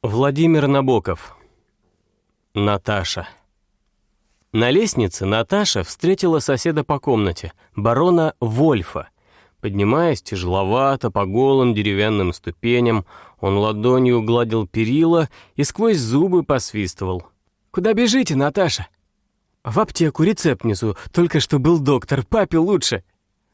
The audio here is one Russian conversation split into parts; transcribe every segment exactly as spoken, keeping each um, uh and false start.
Владимир Набоков. Наташа. На лестнице Наташа встретила соседа по комнате, барона Вольфа. Поднимаясь тяжеловато по голым деревянным ступеням, он ладонью гладил перила и сквозь зубы посвистывал. «Куда бежите, Наташа?» «В аптеку, рецепт несу, только что был доктор, папе лучше».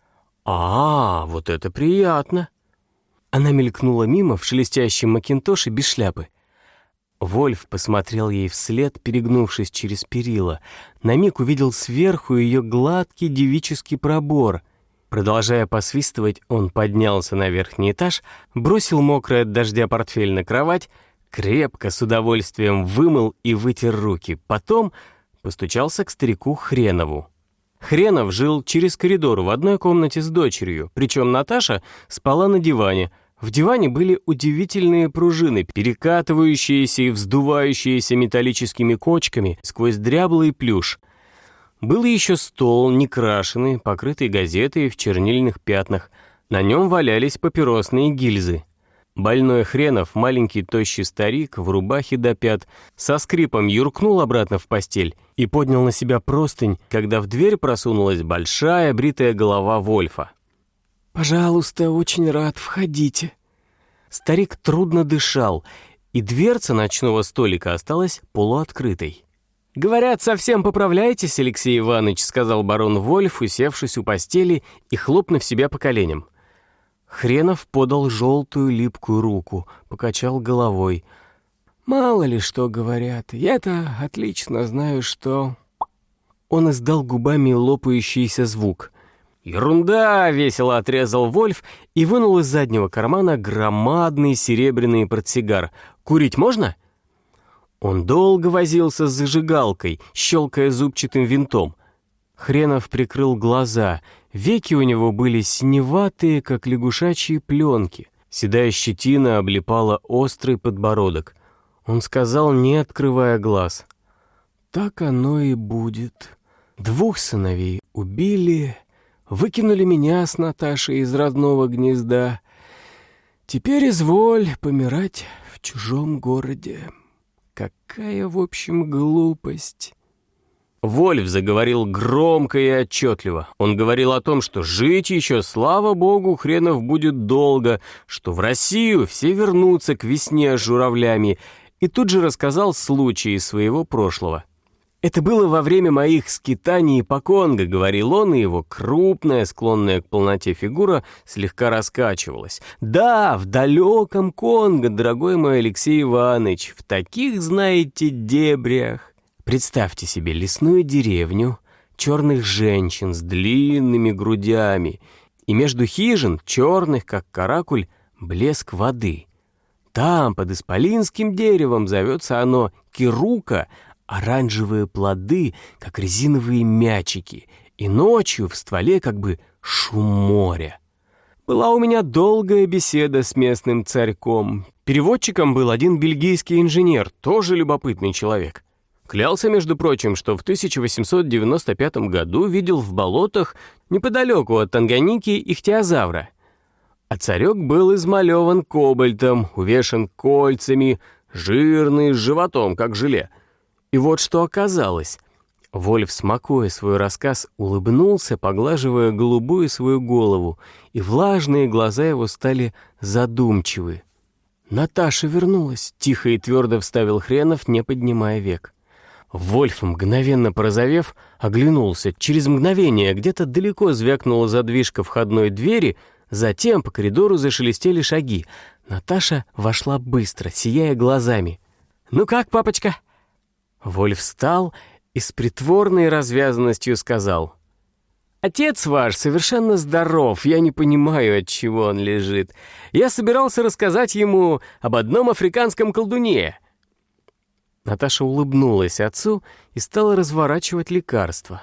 «А, вот это приятно!» Она мелькнула мимо в шелестящем макинтоше без шляпы. Вольф посмотрел ей вслед, перегнувшись через перила. На миг увидел сверху ее гладкий девический пробор. Продолжая посвистывать, он поднялся на верхний этаж, бросил мокрый от дождя портфель на кровать, крепко, с удовольствием вымыл и вытер руки. Потом постучался к старику Хренову. Хренов жил через коридор в одной комнате с дочерью, причем Наташа спала на диване. В диване были удивительные пружины, перекатывающиеся и вздувающиеся металлическими кочками сквозь дряблый плюш. Был еще стол, некрашенный, покрытый газетой в чернильных пятнах. На нем валялись папиросные гильзы. Больной Хренов, маленький тощий старик в рубахе до пят, со скрипом юркнул обратно в постель и поднял на себя простынь, когда в дверь просунулась большая бритая голова Вольфа. «Пожалуйста, очень рад, входите». Старик трудно дышал, и дверца ночного столика осталась полуоткрытой. «Говорят, совсем поправляетесь, Алексей Иванович», — сказал барон Вольф, усевшись у постели и хлопнув себя по коленям. Хренов подал желтую липкую руку, покачал головой. «Мало ли что говорят, я-то отлично знаю, что...» Он издал губами лопающийся звук. «Ерунда!» — весело отрезал Вольф и вынул из заднего кармана громадный серебряный портсигар. «Курить можно?» Он долго возился с зажигалкой, щелкая зубчатым винтом. Хренов прикрыл глаза. Веки у него были синеватые, как лягушачьи пленки. Седая щетина облипала острый подбородок. Он сказал, не открывая глаз: «Так оно и будет. Двух сыновей убили, выкинули меня с Наташей из родного гнезда. Теперь изволь помирать в чужом городе. Какая, в общем, глупость». Вольф заговорил громко и отчетливо. Он говорил о том, что жить еще, слава богу, Хренов будет долго, что в Россию все вернутся к весне с журавлями, и тут же рассказал случаи из своего прошлого. «Это было во время моих скитаний по Конго», — говорил он, и его крупная, склонная к полноте фигура слегка раскачивалась. «Да, в далеком Конго, дорогой мой Алексей Иванович, в таких, знаете, дебрях. Представьте себе лесную деревню, черных женщин с длинными грудями, и между хижин, черных, как каракуль, блеск воды. Там, под исполинским деревом, зовется оно Кирука, оранжевые плоды, как резиновые мячики, и ночью в стволе как бы шум моря. Была у меня долгая беседа с местным царьком. Переводчиком был один бельгийский инженер, тоже любопытный человек. Клялся, между прочим, что в тысяча восемьсот девяносто пятом году видел в болотах неподалеку от Танганьики ихтиозавра. А царек был измалеван кобальтом, увешан кольцами, жирный, с животом, как желе. И вот что оказалось. Вольф, смакуя свой рассказ, улыбнулся, поглаживая голубую свою голову, и влажные глаза его стали задумчивы. «Наташа вернулась», — тихо и твердо вставил Хренов, не поднимая век. Вольф, мгновенно порозовев, оглянулся. Через мгновение где-то далеко звякнула задвижка входной двери, затем по коридору зашелестели шаги. Наташа вошла быстро, сияя глазами. «Ну как, папочка?» Вольф встал и с притворной развязанностью сказал: «Отец ваш совершенно здоров, я не понимаю, от чего он лежит. Я собирался рассказать ему об одном африканском колдуне». Наташа улыбнулась отцу и стала разворачивать лекарство.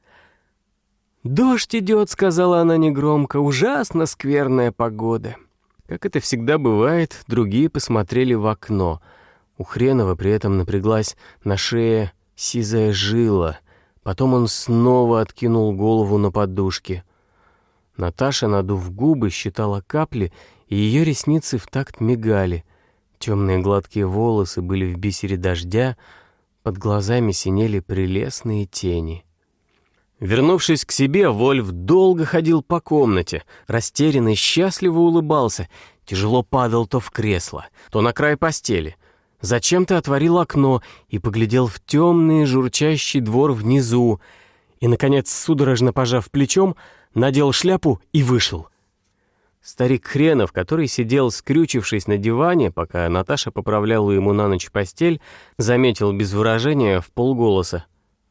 «Дождь идет», — сказала она негромко, — «ужасно скверная погода». Как это всегда бывает, другие посмотрели в окно. У Хренова при этом напряглась на шее сизая жила. Потом он снова откинул голову на подушке. Наташа, надув губы, считала капли, и ее ресницы в такт мигали. Темные гладкие волосы были в бисере дождя, под глазами синели прелестные тени. Вернувшись к себе, Вольф долго ходил по комнате, растерянно и счастливо улыбался, тяжело падал то в кресло, то на край постели. Зачем-то отворил окно и поглядел в темный журчащий двор внизу, и, наконец, судорожно пожав плечом, надел шляпу и вышел. Старик Хренов, который сидел, скрючившись на диване, пока Наташа поправляла ему на ночь постель, заметил без выражения вполголоса: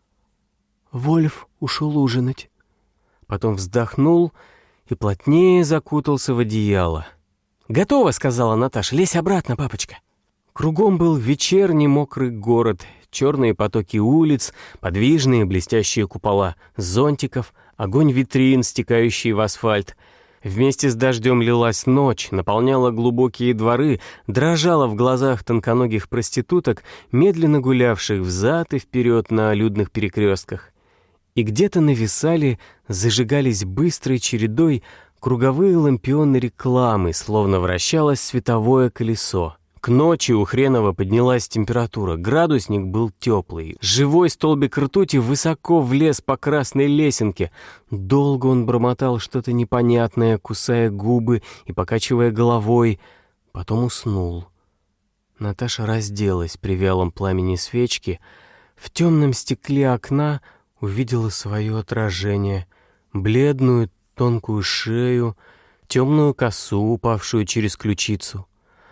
«Вольф ушел ужинать». Потом вздохнул и плотнее закутался в одеяло. «Готово», — сказала Наташа, — «лезь обратно, папочка». Кругом был вечерний мокрый город, черные потоки улиц, подвижные блестящие купола зонтиков, огонь витрин, стекающий в асфальт. Вместе с дождем лилась ночь, наполняла глубокие дворы, дрожала в глазах тонконогих проституток, медленно гулявших взад и вперед на людных перекрестках. И где-то нависали, зажигались быстрой чередой круговые лампионы рекламы, словно вращалось световое колесо. К ночи у Хренова поднялась температура, градусник был теплый. Живой столбик ртути высоко влез по красной лесенке. Долго он бормотал что-то непонятное, кусая губы и покачивая головой. Потом уснул. Наташа разделась при вялом пламени свечки. В темном стекле окна увидела свое отражение. Бледную тонкую шею, темную косу, упавшую через ключицу.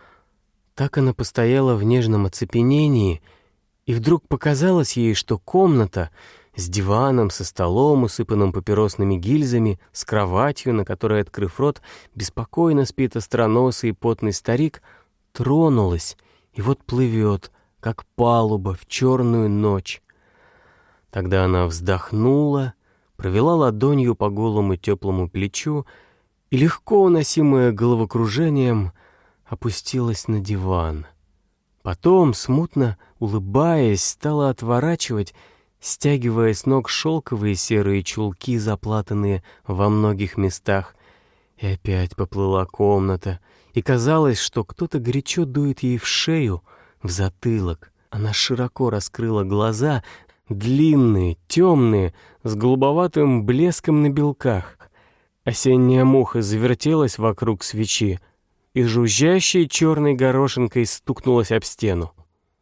Так она постояла в нежном оцепенении, и вдруг показалось ей, что комната с диваном, со столом, усыпанным папиросными гильзами, с кроватью, на которой, открыв рот, беспокойно спит остроносый и потный старик, тронулась и вот плывет, как палуба в черную ночь. Тогда она вздохнула, провела ладонью по голому теплому плечу и, легко уносимая головокружением, опустилась на диван. Потом, смутно улыбаясь, стала отворачивать, стягивая с ног шелковые серые чулки, заплатанные во многих местах. И опять поплыла комната, и казалось, что кто-то горячо дует ей в шею, в затылок. Она широко раскрыла глаза, длинные, темные, с голубоватым блеском на белках. Осенняя муха завертелась вокруг свечи, и жужжащей черной горошинкой стукнулась об стену.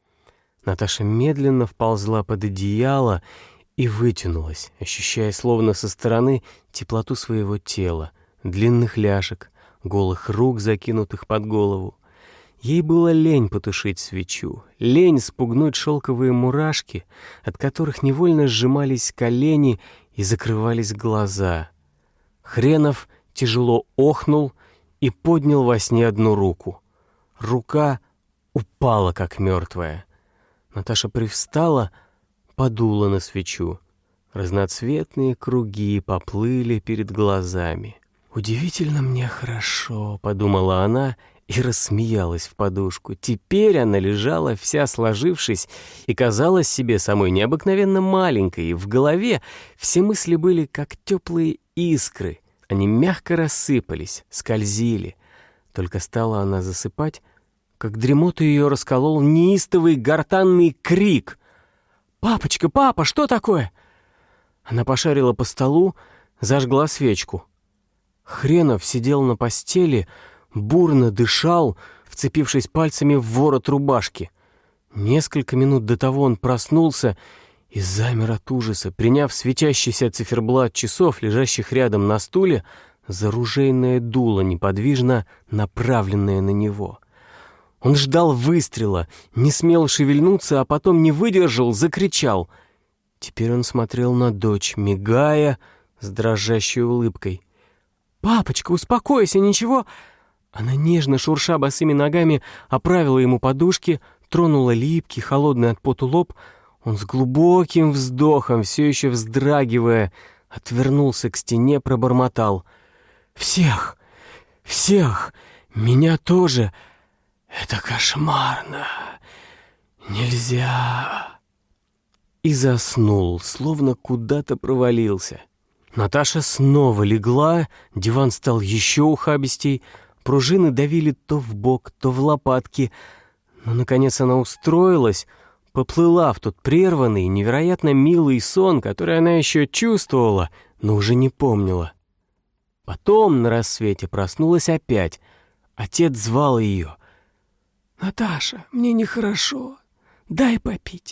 Наташа медленно вползла под одеяло и вытянулась, ощущая словно со стороны теплоту своего тела, длинных ляжек, голых рук, закинутых под голову. Ей было лень потушить свечу, лень спугнуть шелковые мурашки, от которых невольно сжимались колени и закрывались глаза. Хренов тяжело охнул и поднял во сне одну руку. Рука упала, как мертвая. Наташа привстала, подула на свечу. Разноцветные круги поплыли перед глазами. «Удивительно мне хорошо», — подумала она и рассмеялась в подушку. Теперь она лежала вся сложившись и казалась себе самой необыкновенно маленькой, и в голове все мысли были как теплые искры. Они мягко рассыпались, скользили. Только стала она засыпать, как дремоту ее расколол неистовый гортанный крик. «Папочка, папа, что такое?» Она пошарила по столу, зажгла свечку. Хренов сидел на постели, бурно дышал, вцепившись пальцами в ворот рубашки. Несколько минут до того он проснулся и замер от ужаса, приняв светящийся циферблат часов, лежащих рядом на стуле, за ружейное дуло, неподвижно направленное на него. Он ждал выстрела, не смел шевельнуться, а потом не выдержал, закричал. Теперь он смотрел на дочь, мигая с дрожащей улыбкой. «Папочка, успокойся, ничего!» Она, нежно шурша босыми ногами, оправила ему подушки, тронула липкий, холодный от поту лоб. Он с глубоким вздохом, все еще вздрагивая, отвернулся к стене, пробормотал: «Всех, всех, меня тоже. Это кошмарно. Нельзя». И заснул, словно куда-то провалился. Наташа снова легла, диван стал еще ухабистей, пружины давили то в бок, то в лопатки. Но, наконец, она устроилась, поплыла в тот прерванный, невероятно милый сон, который она еще чувствовала, но уже не помнила. Потом на рассвете проснулась опять. Отец звал ее. «Наташа, мне нехорошо. Дай попить».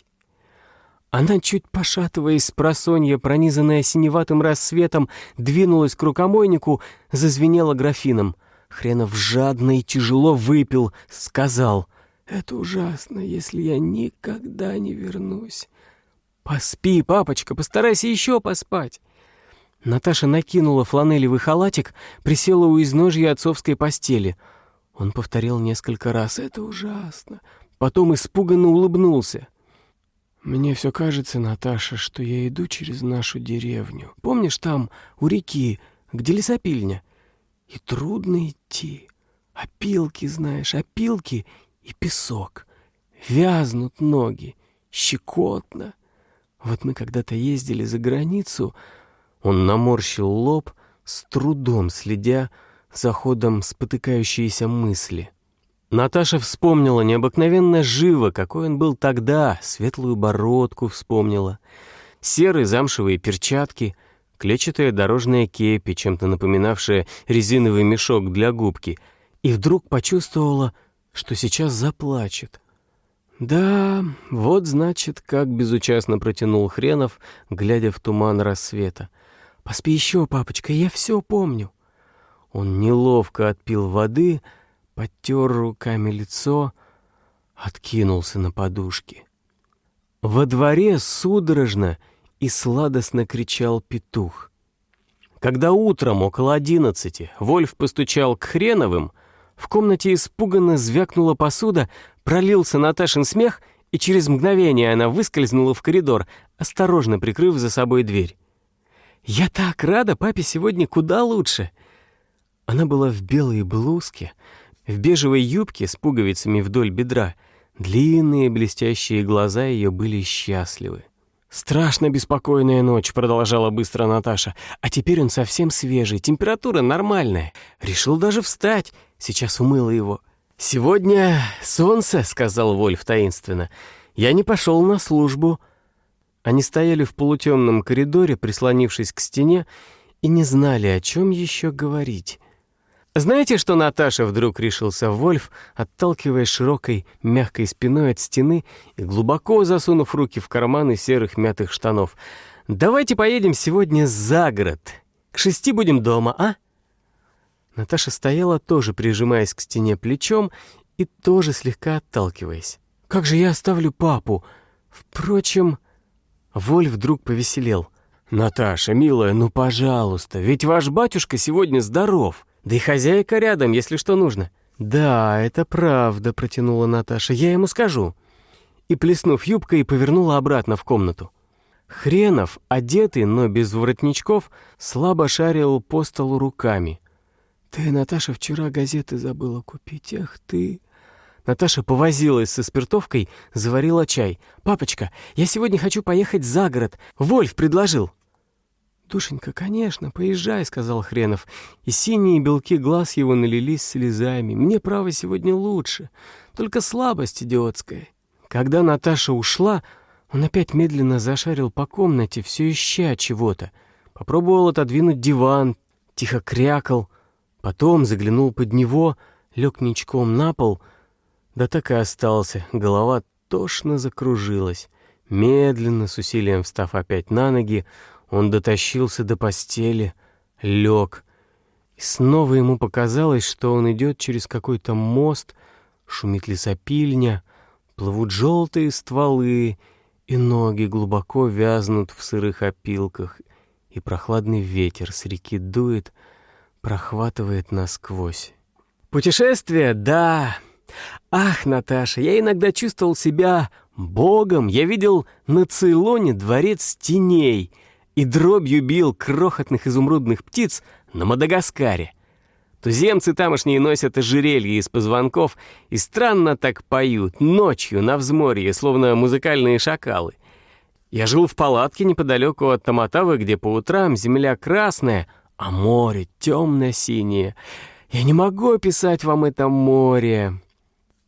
Она, чуть пошатываясь спросонья, пронизанная синеватым рассветом, двинулась к рукомойнику, зазвенела графином. Хренов жадно и тяжело выпил, сказал: «Это ужасно, если я никогда не вернусь». «Поспи, папочка, постарайся еще поспать». Наташа накинула фланелевый халатик, присела у изножья отцовской постели. Он повторил несколько раз: «Это ужасно». Потом испуганно улыбнулся. «Мне все кажется, Наташа, что я иду через нашу деревню. Помнишь, там, у реки, где лесопильня? И трудно идти. Опилки, знаешь, опилки и песок. Вязнут ноги, щекотно. Вот мы когда-то ездили за границу». Он наморщил лоб, с трудом следя за ходом спотыкающиеся мысли. Наташа вспомнила необыкновенно живо, какой он был тогда, светлую бородку вспомнила, серые замшевые перчатки, клетчатая дорожная кепи, чем-то напоминавшая резиновый мешок для губки, и вдруг почувствовала, что сейчас заплачет. «Да, вот, значит, как безучастно протянул Хренов, глядя в туман рассвета. Поспи еще, папочка, я все помню». Он неловко отпил воды, подтер руками лицо, откинулся на подушки. Во дворе судорожно и сладостно кричал петух. Когда утром, около одиннадцати, Вольф постучал к Хреновым, в комнате испуганно звякнула посуда, пролился Наташин смех, и через мгновение она выскользнула в коридор, осторожно прикрыв за собой дверь. «Я так рада, папе сегодня куда лучше!» Она была в белой блузке, в бежевой юбке с пуговицами вдоль бедра. Длинные блестящие глаза ее были счастливы. «Страшно беспокойная ночь», — продолжала быстро Наташа. «А теперь он совсем свежий, температура нормальная. Решил даже встать, сейчас умыла его». «Сегодня солнце», — сказал Вольф таинственно. «Я не пошел на службу». Они стояли в полутемном коридоре, прислонившись к стене, и не знали, о чем еще говорить. «Знаете, что, Наташа?» — вдруг решился Вольф, отталкивая широкой, мягкой спиной от стены и глубоко засунув руки в карманы серых мятых штанов. «Давайте поедем сегодня за город. К шести будем дома, а?» Наташа стояла, тоже прижимаясь к стене плечом и тоже слегка отталкиваясь. «Как же я оставлю папу? Впрочем...» Вольф вдруг повеселел. «Наташа, милая, ну пожалуйста, ведь ваш батюшка сегодня здоров. Да и хозяйка рядом, если что нужно». «Да, это правда», — протянула Наташа. «Я ему скажу». И, плеснув юбкой, повернула обратно в комнату. Хренов, одетый, но без воротничков, слабо шарил по столу руками. «Ты, Наташа, вчера газеты забыла купить, ах ты...» Наташа повозилась со спиртовкой, заварила чай. «Папочка, я сегодня хочу поехать за город. Вольф предложил». «Душенька, конечно, поезжай», — сказал Хренов, и синие белки глаз его налились слезами. «Мне, право, сегодня лучше, только слабость идиотская». Когда Наташа ушла, он опять медленно зашарил по комнате, все ища чего-то. Попробовал отодвинуть диван, тихо крякал, потом заглянул под него, лег ничком на пол, да так и остался, голова тошно закружилась. Медленно, с усилием встав опять на ноги, он дотащился до постели, лег. И снова ему показалось, что он идет через какой-то мост, шумит лесопильня, плывут желтые стволы, и ноги глубоко вязнут в сырых опилках, и прохладный ветер с реки дует, прохватывает насквозь. Путешествие, да. Ах, Наташа, я иногда чувствовал себя богом. Я видел на Цейлоне дворец теней и дробью бил крохотных изумрудных птиц на Мадагаскаре. Туземцы тамошние носят ожерелья из позвонков и странно так поют ночью на взморье, словно музыкальные шакалы. Я жил в палатке неподалеку от Таmatavы, где по утрам земля красная, а море темно-синее. Я не могу описать вам это море.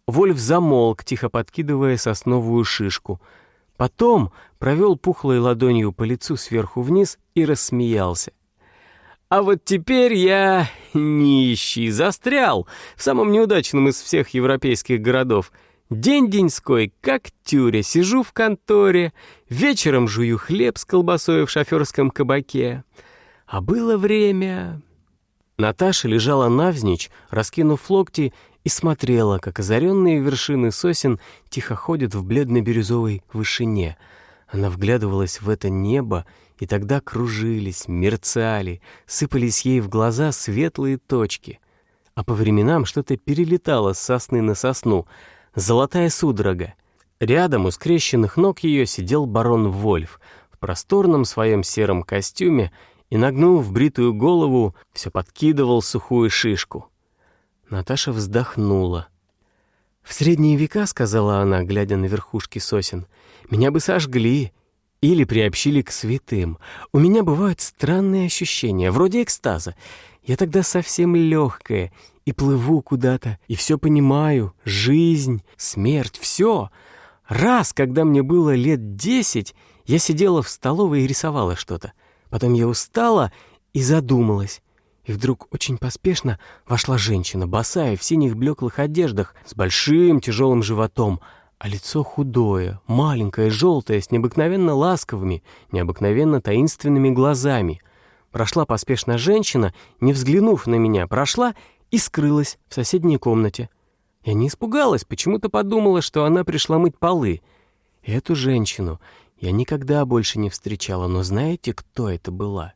Вольф замолк, тихо подкидывая сосновую шишку. Потом провел пухлой ладонью по лицу сверху вниз и рассмеялся. «А вот теперь я нищий, застрял в самом неудачном из всех европейских городов. День-деньской, как тюря, сижу в конторе, вечером жую хлеб с колбасой в шоферском кабаке. А было время...» Наташа лежала навзничь, раскинув локти, и смотрела, как озаренные вершины сосен тихо ходят в бледно-бирюзовой вышине. Она вглядывалась в это небо, и тогда кружились, мерцали, сыпались ей в глаза светлые точки. А по временам что-то перелетало с сосны на сосну, золотая судорога. Рядом у скрещенных ног ее сидел барон Вольф в просторном своем сером костюме и, нагнув бритую голову, все подкидывал сухую шишку. Наташа вздохнула. «В средние века, — сказала она, глядя на верхушки сосен, — меня бы сожгли или приобщили к святым. У меня бывают странные ощущения, вроде экстаза. Я тогда совсем легкая и плыву куда-то, и все понимаю. Жизнь, смерть, все. Раз, когда мне было лет десять, я сидела в столовой и рисовала что-то. Потом я устала и задумалась. И вдруг очень поспешно вошла женщина, босая, в синих блеклых одеждах, с большим тяжелым животом, а лицо худое, маленькое, желтое, с необыкновенно ласковыми, необыкновенно таинственными глазами. Прошла поспешно женщина, не взглянув на меня, прошла и скрылась в соседней комнате. Я не испугалась, почему-то подумала, что она пришла мыть полы. Эту женщину я никогда больше не встречала, но знаете, кто это была?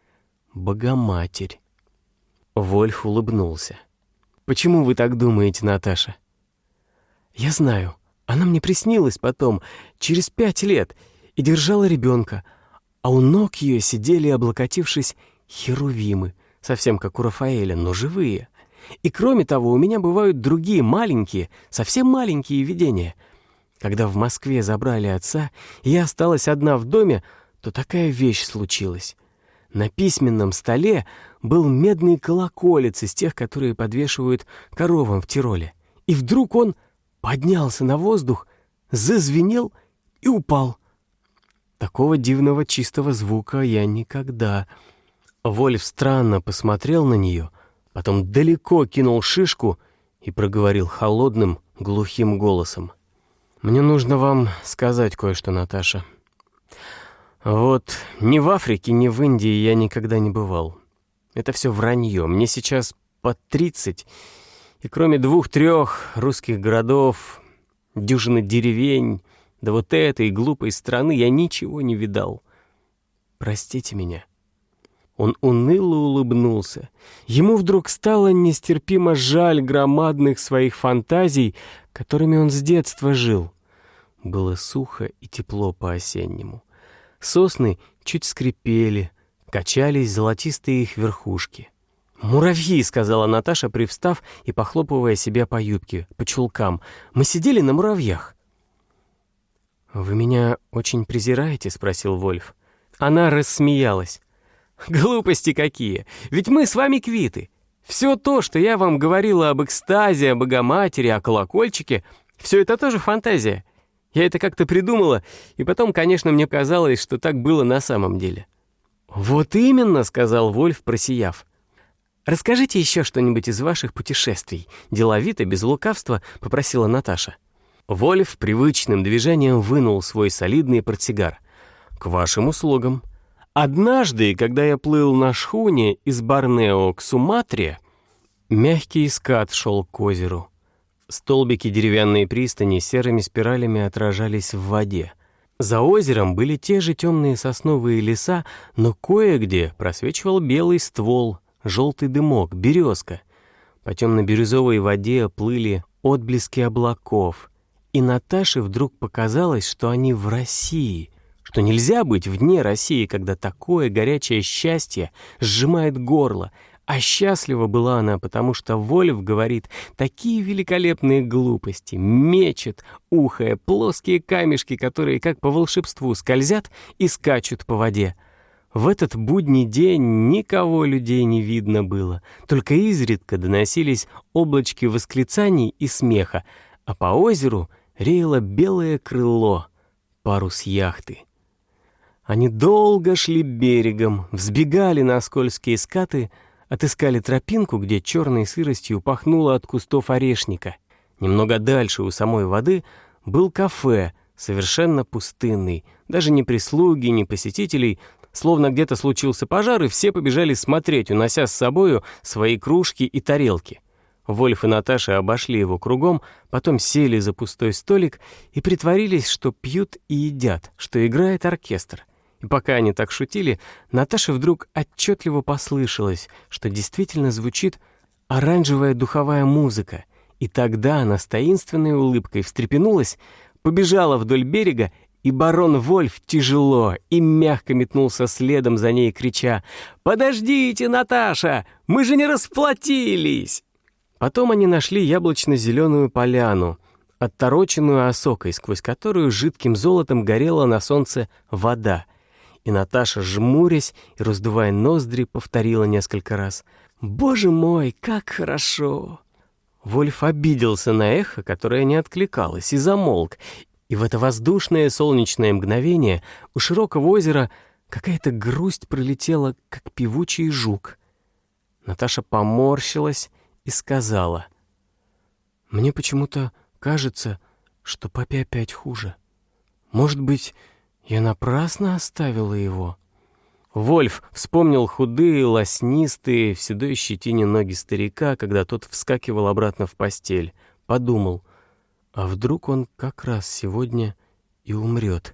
Богоматерь. Вольф улыбнулся. «Почему вы так думаете, Наташа?» «Я знаю. Она мне приснилась потом, через пять лет, и держала ребенка, а у ног ее сидели, облокотившись, херувимы, совсем как у Рафаэля, но живые. И кроме того, у меня бывают другие маленькие, совсем маленькие видения. Когда в Москве забрали отца, и я осталась одна в доме, то такая вещь случилась. На письменном столе был медный колоколец из тех, которые подвешивают коровам в Тироле. И вдруг он поднялся на воздух, зазвенел и упал. Такого дивного чистого звука я никогда... Вольф странно посмотрел на нее, потом далеко кинул шишку и проговорил холодным, глухим голосом. «Мне нужно вам сказать кое-что, Наташа. Вот ни в Африке, ни в Индии я никогда не бывал. Это все вранье. Мне сейчас под тридцать, и кроме двух-трех русских городов, дюжины деревень, да вот этой глупой страны я ничего не видал. Простите меня». Он уныло улыбнулся. Ему вдруг стало нестерпимо жаль громадных своих фантазий, которыми он с детства жил. Было сухо и тепло по-осеннему. Сосны чуть скрипели, качались золотистые их верхушки. «Муравьи», — сказала Наташа, привстав и похлопывая себя по юбке, по чулкам. «Мы сидели на муравьях». «Вы меня очень презираете?» — спросил Вольф. Она рассмеялась. «Глупости какие! Ведь мы с вами квиты. Все то, что я вам говорила об экстазе, о Богоматери, о колокольчике, все это тоже фантазия. Я это как-то придумала, и потом, конечно, мне казалось, что так было на самом деле». «Вот именно», — сказал Вольф, просияв. «Расскажите еще что-нибудь из ваших путешествий», — деловито, без лукавства попросила Наташа. Вольф привычным движением вынул свой солидный портсигар. «К вашим услугам. Однажды, когда я плыл на шхуне из Борнео к Суматре, мягкий скат шел к озеру. Столбики деревянной пристани серыми спиралями отражались в воде. За озером были те же темные сосновые леса, но кое-где просвечивал белый ствол, желтый дымок, березка. По темно-бирюзовой воде плыли отблески облаков, и Наташе вдруг показалось, что они в России, что нельзя быть вне России, когда такое горячее счастье сжимает горло. А счастлива была она, потому что Вольф говорит такие великолепные глупости, мечет, ухая, плоские камешки, которые как по волшебству скользят и скачут по воде. В этот будний день никого людей не видно было, только изредка доносились облачки восклицаний и смеха, а по озеру реяло белое крыло, парус яхты. Они долго шли берегом, взбегали на скользкие скаты, отыскали тропинку, где черной сыростью пахнуло от кустов орешника. Немного дальше, у самой воды, был кафе, совершенно пустынный. Даже ни прислуги, ни посетителей. Словно где-то случился пожар, и все побежали смотреть, унося с собою свои кружки и тарелки. Вольф и Наташа обошли его кругом, потом сели за пустой столик и притворились, что пьют и едят, что играет оркестр. И пока они так шутили, Наташе вдруг отчетливо послышалось, что действительно звучит оранжевая духовая музыка. И тогда она с таинственной улыбкой встрепенулась, побежала вдоль берега, и барон Вольф тяжело и мягко метнулся следом за ней, крича: «Подождите, Наташа, мы же не расплатились!» Потом они нашли яблочно-зеленую поляну, оттороченную осокой, сквозь которую жидким золотом горела на солнце вода. И Наташа, жмурясь и раздувая ноздри, повторила несколько раз: «Боже мой, как хорошо!» Вольф обиделся на эхо, которое не откликалось, и замолк. И в это воздушное солнечное мгновение у широкого озера какая-то грусть пролетела, как певучий жук. Наташа поморщилась и сказала: «Мне почему-то кажется, что папе опять хуже. Может быть, я напрасно оставила его?» Вольф вспомнил худые, лоснистые, в седой щетине ноги старика, когда тот вскакивал обратно в постель. Подумал: а вдруг он как раз сегодня и умрет?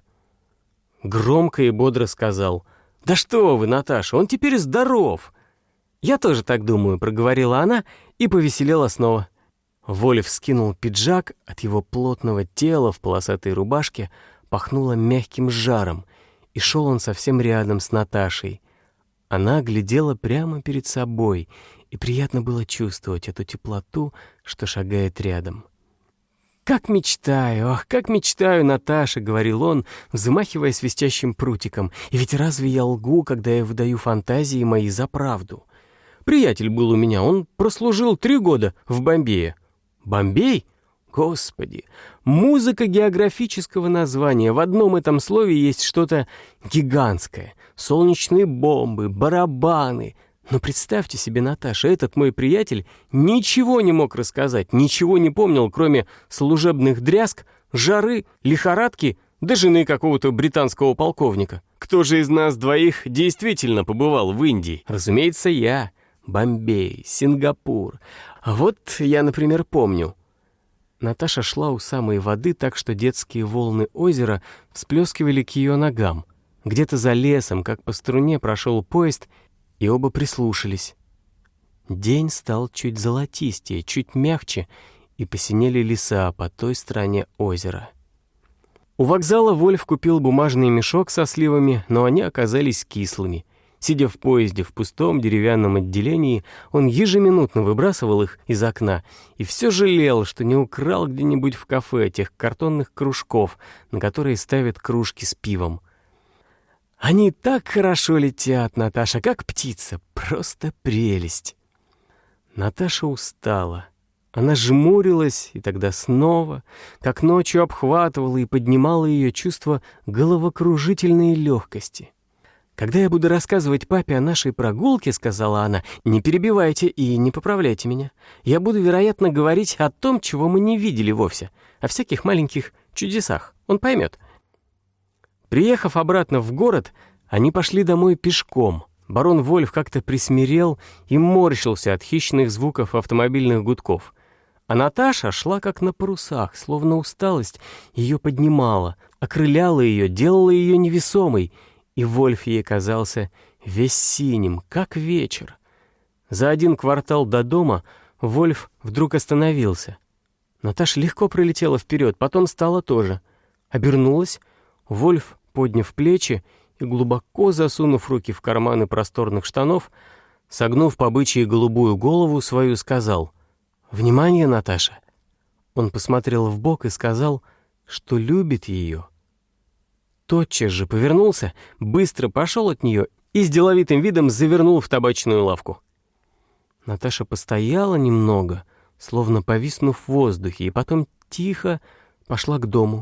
Громко и бодро сказал: «Да что вы, Наташа, он теперь здоров!» «Я тоже так думаю», — проговорила она и повеселела снова. Вольф скинул пиджак, от его плотного тела в полосатой рубашке пахнуло мягким жаром, и шел он совсем рядом с Наташей. Она глядела прямо перед собой, и приятно было чувствовать эту теплоту, что шагает рядом. «Как мечтаю, ах, как мечтаю, Наташа», — говорил он, взмахивая свистящим прутиком. «И ведь разве я лгу, когда я выдаю фантазии мои за правду? Приятель был у меня, он прослужил три года в Бомбее». «Бомбей? Господи! Музыка географического названия. В одном этом слове есть что-то гигантское. Солнечные бомбы, барабаны. Но представьте себе, Наташа, этот мой приятель ничего не мог рассказать, ничего не помнил, кроме служебных дрязг, жары, лихорадки, да жены какого-то британского полковника. Кто же из нас двоих действительно побывал в Индии? Разумеется, я. Бомбей, Сингапур. А вот я, например, помню». Наташа шла у самой воды, так что детские волны озера всплескивали к ее ногам. Где-то за лесом, как по струне, прошел поезд, и оба прислушались. День стал чуть золотистее, чуть мягче, и посинели леса по той стороне озера. У вокзала Вольф купил бумажный мешок со сливами, но они оказались кислыми. Сидя в поезде в пустом деревянном отделении, он ежеминутно выбрасывал их из окна и все жалел, что не украл где-нибудь в кафе тех картонных кружков, на которые ставят кружки с пивом. «Они так хорошо летят, Наташа, как птица, просто прелесть!» Наташа устала. Она жмурилась, и тогда снова, как ночью, обхватывала и поднимала ее чувство головокружительной легкости. «Когда я буду рассказывать папе о нашей прогулке, — сказала она, — не перебивайте и не поправляйте меня. Я буду, вероятно, говорить о том, чего мы не видели вовсе, о всяких маленьких чудесах. Он поймет». Приехав обратно в город, они пошли домой пешком. Барон Вольф как-то присмирел и морщился от хищных звуков автомобильных гудков. А Наташа шла как на парусах, словно усталость ее поднимала, окрыляла ее, делала ее невесомой, и Вольф ей казался весь синим, как вечер. За один квартал до дома Вольф вдруг остановился. Наташа легко пролетела вперед, потом стала тоже. Обернулась, Вольф, подняв плечи и глубоко засунув руки в карманы просторных штанов, согнув по бычьей голубую голову свою, сказал: «Внимание, Наташа!» Он посмотрел вбок и сказал, что любит ее. Тотчас же повернулся, быстро пошел от нее и с деловитым видом завернул в табачную лавку. Наташа постояла немного, словно повиснув в воздухе, и потом тихо пошла к дому.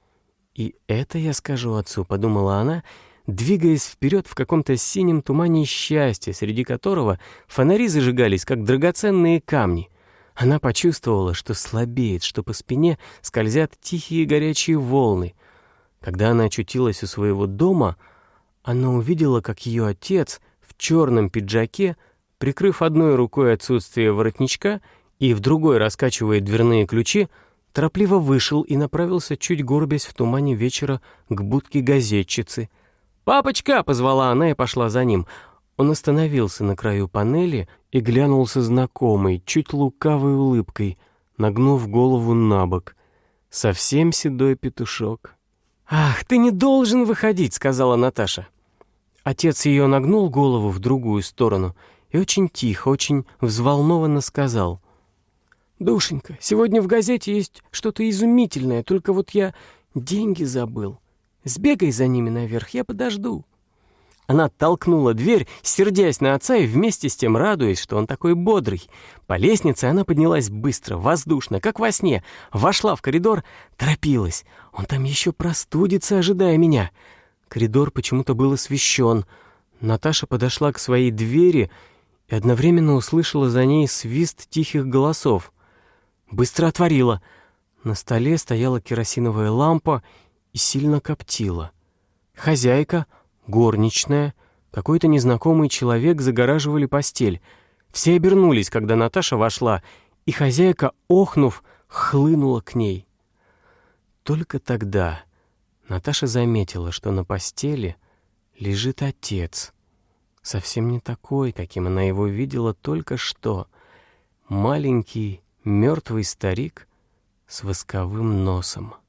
«И это я скажу отцу», — подумала она, двигаясь вперед в каком-то синем тумане счастья, среди которого фонари зажигались, как драгоценные камни. Она почувствовала, что слабеет, что по спине скользят тихие горячие волны. Когда она очутилась у своего дома, она увидела, как ее отец в черном пиджаке, прикрыв одной рукой отсутствие воротничка и в другой раскачивая дверные ключи, торопливо вышел и направился, чуть горбясь в тумане вечера, к будке газетчицы. «Папочка!» — позвала она и пошла за ним. Он остановился на краю панели и глянулся знакомой, чуть лукавой улыбкой, нагнув голову на бок. Совсем седой петушок. «Ах, ты не должен выходить!» — сказала Наташа. Отец ее нагнул голову в другую сторону и очень тихо, очень взволнованно сказал: «Душенька, сегодня в газете есть что-то изумительное, только вот я деньги забыл. Сбегай за ними наверх, я подожду». Она толкнула дверь, сердясь на отца и вместе с тем радуясь, что он такой бодрый. По лестнице она поднялась быстро, воздушно, как во сне, вошла в коридор, торопилась. Он там еще простудится, ожидая меня. Коридор почему-то был освещен. Наташа подошла к своей двери и одновременно услышала за ней свист тихих голосов. Быстро отворила. На столе стояла керосиновая лампа и сильно коптила. Хозяйка, горничная, какой-то незнакомый человек загораживали постель. Все обернулись, когда Наташа вошла, и хозяйка, охнув, хлынула к ней. Только тогда Наташа заметила, что на постели лежит отец. Совсем не такой, каким она его видела только что. Маленький, мертвый старик с восковым носом.